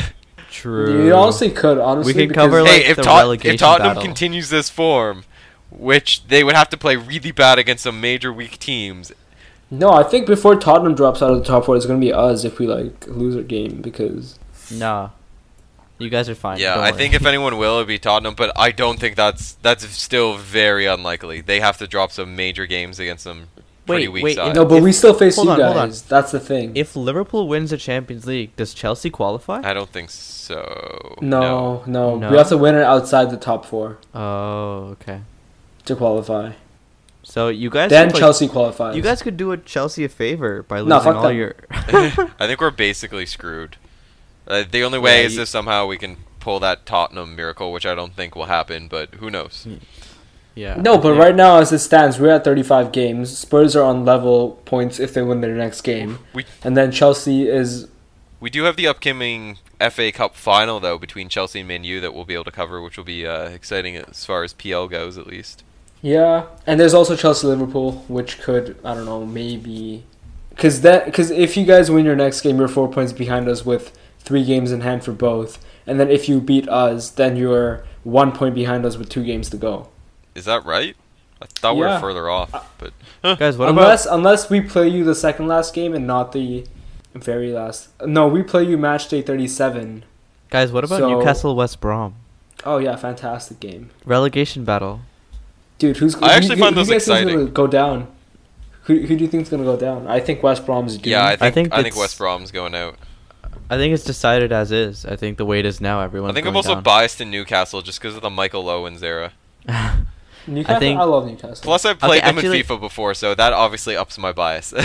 True. You honestly could, honestly. We could because- cover, like, Hey, if, the Tot- relegation if Tottenham battle. continues this form, which they would have to play really bad against some major weak teams. No, I think before Tottenham drops out of the top four, it's gonna be us if we like lose our game because. Nah. You guys are fine. Yeah, don't I worry. think if anyone will, it'd be Tottenham, but I don't think that's that's still very unlikely. They have to drop some major games against some pretty Wait, weak wait, sides. No, but if- we still face hold you on, hold on. guys. That's the thing. If Liverpool wins the Champions League, does Chelsea qualify? I don't think so. no, no, No? we have to win it outside the top four Oh, okay. to qualify. So you guys Then could, like, Chelsea qualifies. you guys could do a Chelsea a favor by losing No, fuck all them. your. I think we're basically screwed. Uh, the only way Yeah, is you- if somehow we can pull that Tottenham miracle, which I don't think will happen, but who knows? Yeah. No, but yeah. right now as it stands, we're at thirty-five games. Spurs are on level points if they win their next game, We and then Chelsea is. we do have the upcoming F A Cup final though between Chelsea and Man U that we'll be able to cover, which will be uh, exciting as far as P L goes at least. Yeah, and there's also Chelsea Liverpool, which could I don't know maybe, because that because if you guys win your next game, you're four points behind us with three games in hand for both, and then if you beat us, then you're one point behind us with two games to go. Is that right? I thought we were Yeah. further off, but Guys, what unless unless we play you the second last game and not the very last. No, we play you match day thirty-seven. about guys? What about So- Newcastle West Brom Oh yeah, fantastic game, relegation battle? dude. Who's I actually who, find who those do you guys think's exciting. Gonna go down. Who who do you think's gonna go down? I think West Brom's doomed. yeah, I think I think, think it's- West Brom's going out. I think it's decided as is. I think the way it is now, everyone's. I think I'm going also down. biased in Newcastle just because of the Michael Owens era. Newcastle. I, think- love Newcastle. Plus, I've played Okay, them actually- in FIFA before, so that obviously ups my bias.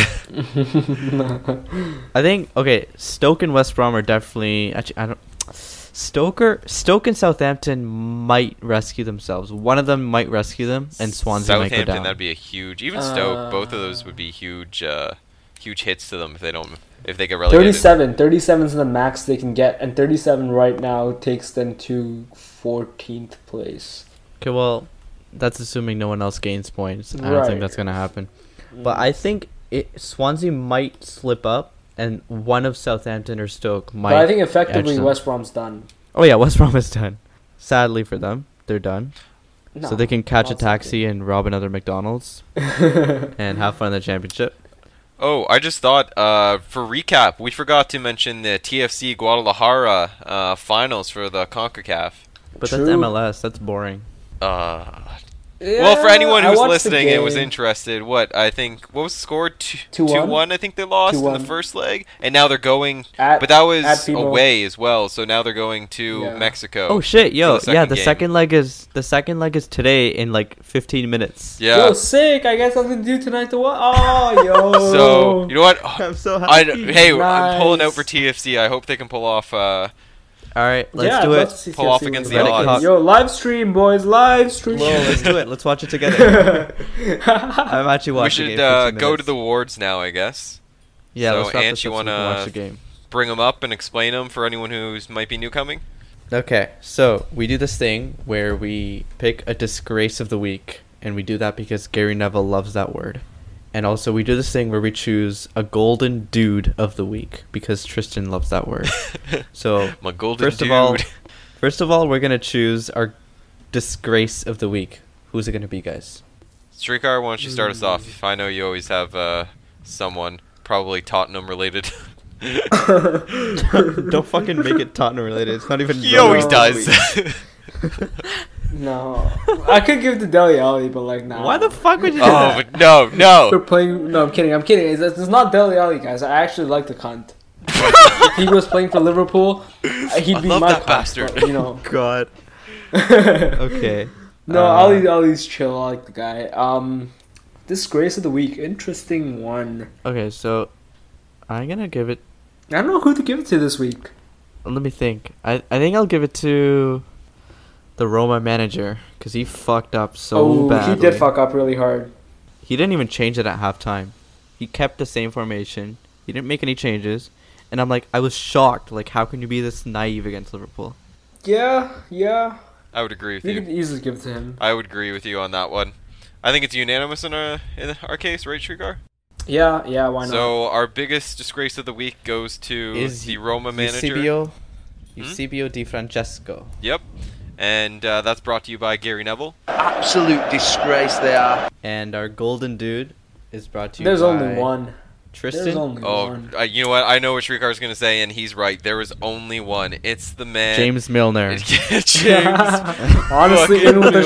I think okay, Stoke and West Brom are definitely actually I don't Stoker Stoke and Southampton might rescue themselves. One of them might rescue them and Swansea might go Southampton, down. that'd be a huge. Even Stoke, both of those Uh, would be huge, uh, huge hits to them if they don't, if they get relegated. thirty-seven. thirty-seven is the max they can get, and thirty-seven right now takes them to fourteenth place. Okay, well, that's assuming no one else gains points. I don't Right. think that's gonna happen. But I think it Swansea might slip up and one of Southampton or Stoke might But I think edge effectively them. West Brom's done. Oh yeah, West Brom is done. Sadly for them, they're done. so they can catch a not taxi and rob another McDonald's and have fun in the championship. Oh, I just thought, uh, for recap, we forgot to mention the T F C Guadalajara uh, finals for the CONCACAF. But True. that's M L S. That's boring. Uh, Yeah, well, for anyone I who's watched the listening and was game. interested, what, I think, what was the score? Two, Two one? two one, I think they lost in the two one. first leg. And now they're going, At- but that at was Fimo. away as well, so now they're going to Yeah. Mexico. Oh shit, yo, for the yeah, second the game. second leg is the second leg is today in like fifteen minutes. Yeah. Yo, sick! I guess something to do tonight to what? Oh, yo. So, you know what? I'm so I, happy. hey, I'm pulling out Nice. for T F C. I hope they can pull off. Uh, All right, let's yeah, do I'd it. love to see Pull T F C off win against the the Vikings. odds. Yo, live stream, boys, live stream. Whoa, let's do it. Let's watch it together. I'm actually we watching. should the game uh, fifteen go to minutes. the wards now, I guess. Yeah, so, let's wrap Ant, this you up so we can wanna- watch the game. Bring them up and explain them for anyone who might be newcoming. Okay, so we do this thing where we pick a disgrace of the week, and we do that because Gary Neville loves that word. And also, we do this thing where we choose a golden dude of the week because Tristan loves that word. So, My golden first dude. of all, first of all, we're gonna choose our disgrace of the week. Who's it gonna be, guys? Shrikar, why don't you start us off? If I know you always have uh, someone, probably Tottenham related. Don't fucking make it Tottenham related. It's not even. He always No. does. No, I could give it to Dele Alli, but like, nah. Why the fuck would you do oh, that? but no, We're no. playing. No, I'm kidding. I'm kidding. It's, it's not Dele Alli, guys. I actually like the cunt. If he was playing for Liverpool, uh, he'd I be love my that cunt, bastard. but, you know. God. Okay. No, Uh, Ali, Ali's chill. I like the guy. Um, disgrace of the week. Interesting one. Okay, so I'm gonna give it. I don't know who to give it to this week. Let me think. I I think I'll give it to the Roma manager because he fucked up so oh, badly. he did fuck up really hard. He didn't even change it at halftime. He kept the same formation. He didn't make any changes, and I'm like, I was shocked. Like, how can you be this naive against Liverpool? Yeah, yeah. I would agree with You you. could easily give it to him. I would agree with you on that one. I think it's unanimous in our in our case, right, Shrikar? Yeah, yeah. Why not? So our biggest disgrace of the week goes to Is the Roma manager. Eusebio, Hmm? Eusebio Di Francesco. Yep. And uh, that's brought to you by Gary Neville. Absolute disgrace they are. And our golden dude is brought to you There's by only one. Tristan. There's only Oh, one. uh, you know what? I know what Shrikar's going to say, and he's right. There is only one. It's the man. James Milner. James. Honestly, in with a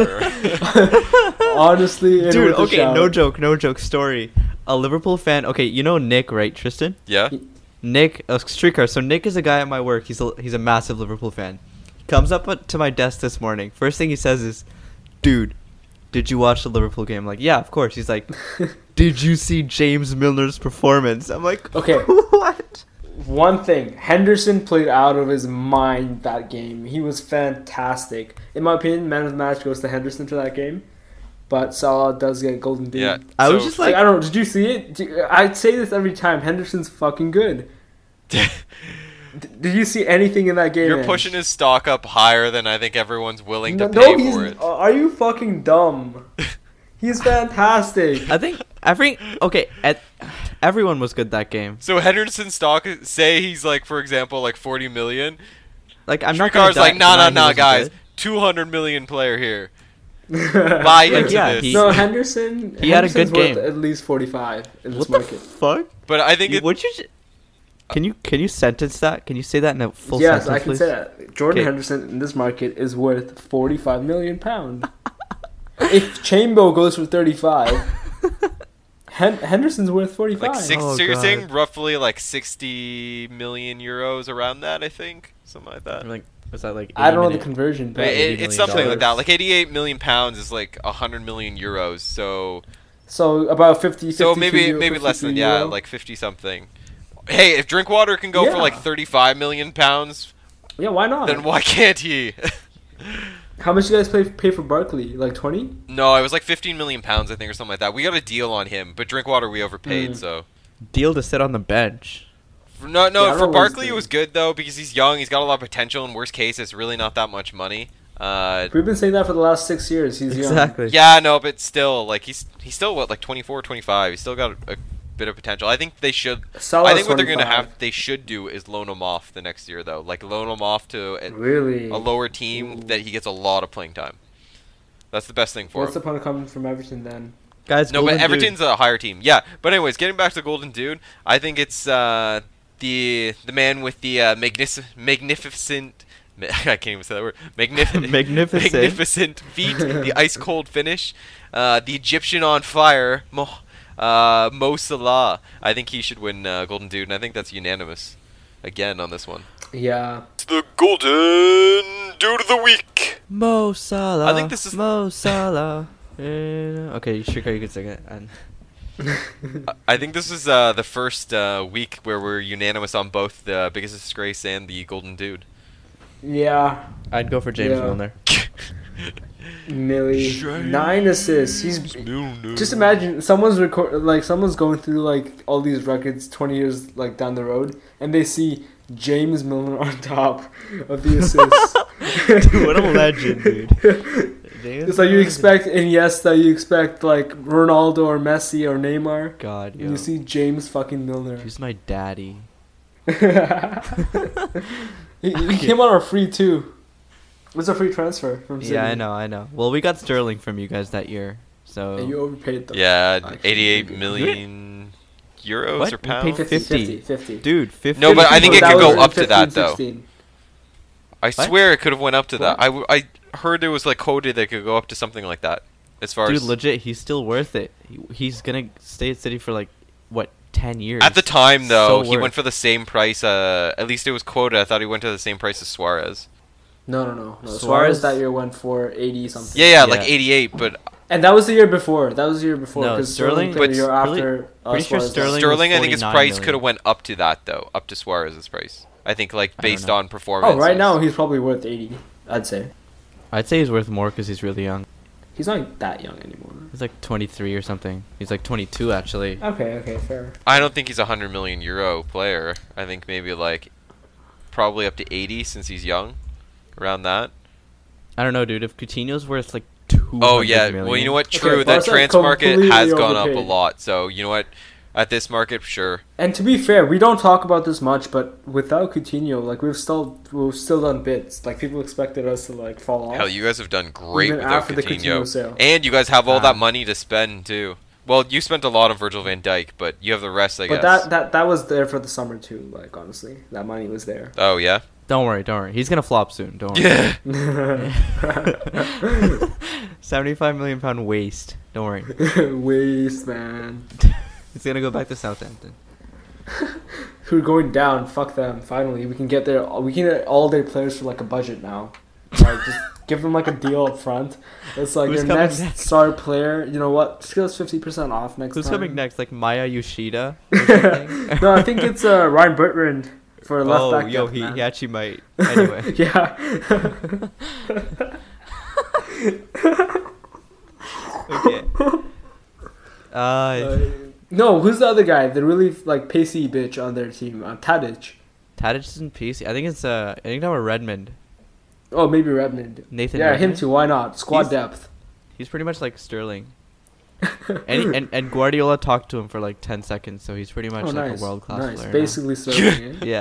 shout. shout. Honestly, in Dude, with a okay, shout. no joke, no joke. Story. A Liverpool fan. Okay, you know Nick, right, Tristan? Yeah? Nick, a streaker. So Nick is a guy at my work. He's a he's a massive Liverpool fan. Comes up at- to my desk this morning. First thing he says is, "Dude, did you watch the Liverpool game?" I'm like, "Yeah, of course." He's like, "Did you see James Milner's performance?" I'm like, Okay. what?" One thing, Henderson played out of his mind that game. He was fantastic. In my opinion, man of the match goes to Henderson for that game. But Salah does get golden dude. Yeah. I was So- just Like, like, I don't know, did you see it? Do- I say this every time. Henderson's fucking good. D- did you see anything in that game? You're man? pushing his stock up higher than I think everyone's willing No, to no, pay he's. for it. uh, Are you fucking dumb? He's fantastic. I think I think okay. At, everyone was good that game. So Henderson's stock, say he's like, for example, like forty million. Like I'm not gonna Shrikar's like, die- nah, nah, deny he nah, wasn't guys. good. two hundred million player here. Buy into yeah, this. he- No, Henderson. He had a Henderson's good worth game. At least forty-five in this What the market. fuck? But I think You, it, would you? Ju- can you can you sentence that? Can you say that in a full yes, sentence, I can please? say that. Jordan Okay. Henderson in this market is worth forty-five million pound. If Chambo goes for thirty-five, Hen- Henderson's worth forty-five. like six, Oh, so you're God. saying roughly like sixty million euros around that, I think, something like that. I'm like, was that like? I don't know eighty the minute- conversion, It- but it- eighty it's million something like that. dollars. Like eighty-eight million pounds is like one hundred million euros. So so about fifty. so 52 maybe euro- maybe less than fifty-two yeah, euro. like fifty something. Hey, if Drinkwater can go for Yeah. like thirty-five million pounds, Yeah, why not? then why can't he? How much you guys pay pay for Barkley? Like twenty? No, it was like fifteen million pounds, I think, or something like that. We got a deal on him, but Drinkwater we overpaid. Mm. So Deal to sit on the bench. For- no, no, Yeah, I for don't know what he's Barkley it doing. was good though because he's young. He's got a lot of potential. In worst case, it's really not that much money. Uh, We've been saying that for the last six years. He's young. Exactly. yeah, no, but still, like he's he's still what like twenty-four, twenty-five. He's still got a, a bit of potential. I think they should. Salah's I think what they're gonna twenty-five. have, they should do is loan him off the next year though. Like loan him off to a, Really? a lower team Ooh. that he gets a lot of playing time. That's the best thing for What's him. the point of coming from Everton then? Guys, No, Golden but Dude. Everton's a higher team. Yeah, but anyways, getting back to the Golden Dude, I think it's uh, the the man with the uh, magnific- magnificent. I can't even say that word. Magnif- Magnificent. magnificent feet, the ice cold finish, uh, the Egyptian on fire, Mo, uh, Mo Salah. I think he should win uh, Golden Dude, and I think that's unanimous again on this one. Yeah. The Golden Dude of the Week. Mo Salah. I think this is- Mo Salah. Eh, okay, sure, you can sing it. And I think this is uh, the first uh, week where we're unanimous on both the Biggest Disgrace and the Golden Dude. Yeah. I'd go for James Yeah. Milner. Millie. Nine assists. He's Milner. just imagine someone's record like someone's going through like all these records twenty years like down the road, and they see James Milner on top of the assists. Dude, what a legend, dude. James It's like you Milner. expect Iniesta, you expect like Ronaldo or Messi or Neymar, God, yo. and you see James fucking Milner. He's my daddy. he, he came on our free too. It was a free transfer from City. Yeah, I know, I know. Well, we got Sterling from you guys that year, so. And you overpaid them. Yeah, Actually, eighty-eight maybe. million euros What? or We pounds. paid fifty, fifty. fifty, fifty. Dude, fifty. No, but I think it That could was go up to fifteen, that, though. sixteen. I What? swear it could have went up to that. What? I, w- I heard there was like quoted that it could go up to something like that. As far Dude, as legit, he's still worth it. He, he's gonna stay at City for like, what, ten years? at the time though, So he worth. went for the same price. Uh, at least it was quoted. I thought he went to the same price as Suarez. No, no, no. no. Suarez, Suarez- that year went for eighty something. Yeah, yeah, like Yeah. eighty-eight. But And that was the year before. That was the year before. No, Because Sterling- Sterling, but the year pretty- after. Uh, pretty sure Suarez Sterling- left. Sterling, I think his forty-nine price million. could have went up to that though, up to Suarez's price. I think like I don't based know. on performance. Oh, right now he's probably worth eighty. I'd say I'd say he's worth more because he's really young. he's not that young anymore. He's like twenty-three or something. He's like twenty-two, actually. Okay, okay, fair. I don't think he's a hundred million euro player. I think maybe like probably up to eighty since he's young, around that. I don't know, dude. If Coutinho's worth like two. Oh yeah, well you know what? Okay, True, the Barca transfer market completely has gone up a overpaid. lot. So you know what? At this market, sure. And to be fair, we don't talk about this much, but without Coutinho, like we've still we've still done bits. Like people expected us to like fall off. Hell, you guys have done great Even without after the Coutinho Coutinho, sale. and you guys have all that Ah. money to spend too. Well, you spent a lot on Virgil Van Dijk, but you have the rest, I But guess. that, that that was there for the summer too. Like honestly, that money was there. Oh yeah. Don't worry, don't worry. He's gonna flop soon. Don't worry. Yeah. Seventy-five million pound waste. Don't worry. Waste, man. He's gonna go back to Southampton. Who are going down? Fuck them. Finally, we can get there. We can get all day players for like a budget now. Like just give them like a deal up front. It's like Who's your coming next, next? star player. You know what? Just give us fifty percent off next Who's time. coming next? Like Maya Yoshida? Or something? No, I think it's uh, Ryan Bertrand for left Oh, back. yo, depth, he, man. he actually might. Anyway. Yeah. Okay. Uh, Uh, no, who's the other guy? The really like pacey bitch on their team, uh, Tadic. Tadic isn't P C. I think it's uh. I think that was Redmond. Oh, maybe Redmond. Nathan. Yeah, him Redmond? too. Why not? Squad He's- depth. He's pretty much like Sterling. and, he, and and Guardiola talked to him for like ten seconds, so he's pretty much Oh, like nice. a world class Nice. player. now. Basically, Sterling. eh?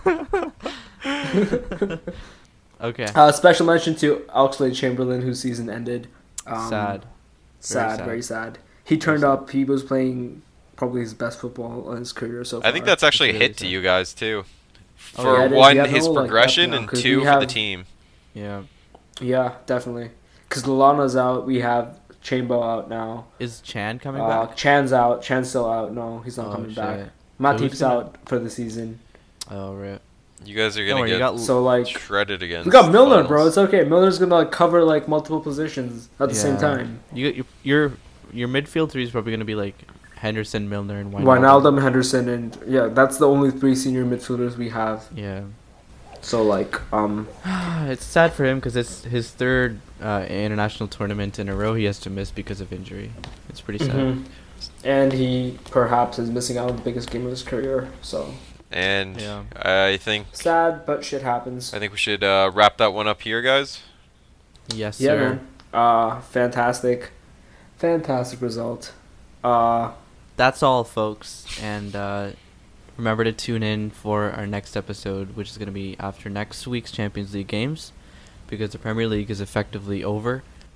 Yeah. Okay. Uh, special mention to Oxlade Chamberlain, whose season ended. Um, sad. Sad, sad. very sad. He turned up. He was playing probably his best football in his career so far. I think that's actually a really hit to sad. you guys too. Oh, For yeah, it is. one, We have his no, like, progression, depth now, and 'cause two we for the have- team. Yeah. Yeah, definitely. Because Lallana's out. We have Chambo out now. Is Chan coming Uh, back? Chan's out. Chan's still out. No, he's not Oh, coming shit. back. So Matip's who's gonna- out for the season. Oh, right. You guys are Don't gonna worry, you get got So like, shredded again. we got Milner, bro. It's okay. Milner's gonna like cover like multiple positions at the same Yeah. time. You your your your midfield three is probably gonna be like Henderson, Milner, and Wijnaldum. Wijnaldum, Henderson, and yeah, that's the only three senior midfielders we have. Yeah. So like, um, It's sad for him because it's his third uh, international tournament in a row he has to miss because of injury. It's pretty sad. mhm. and he perhaps is missing out on the biggest game of his career. So And Yeah. I think sad, but shit happens. I think we should uh, wrap that one up here, guys. Yes, Yeah, sir. man. Uh, fantastic, fantastic result. Uh, That's all, folks. And uh, remember to tune in for our next episode, which is going to be after next week's Champions League games, because the Premier League is effectively over.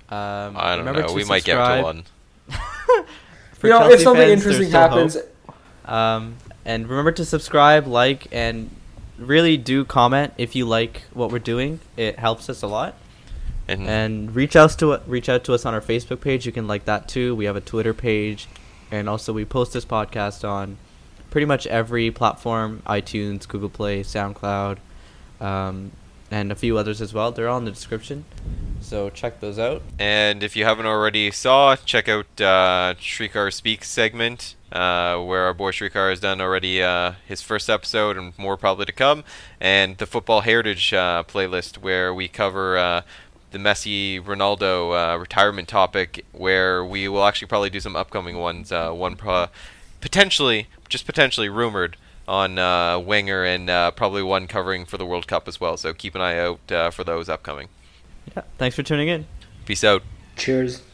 Um, I don't remember know. to We might get up to subscribe. one. For You know, Chelsea if something fans, interesting there's still happens, hope. Um, and remember to subscribe, like, and really do comment if you like what we're doing. It helps us a lot. And, And reach out to reach out to us on our Facebook page. You can like that too. We have a Twitter page, and also we post this podcast on pretty much every platform: iTunes, Google Play, SoundCloud, um, and a few others as well. They're all in the description, so check those out. and if you haven't already saw, check out uh, Shrikar Speaks segment, uh, where our boy Shrikar has done already uh, his first episode, and more probably to come. And the Football Heritage uh, playlist, where we cover uh, the Messi Ronaldo uh, retirement topic, where we will actually probably do some upcoming ones. Uh, one pro- potentially, just potentially rumored on uh, Wenger, and uh, probably one covering for the World Cup as well. So keep an eye out uh, for those upcoming. Yeah, thanks for tuning in. Peace out. cheers.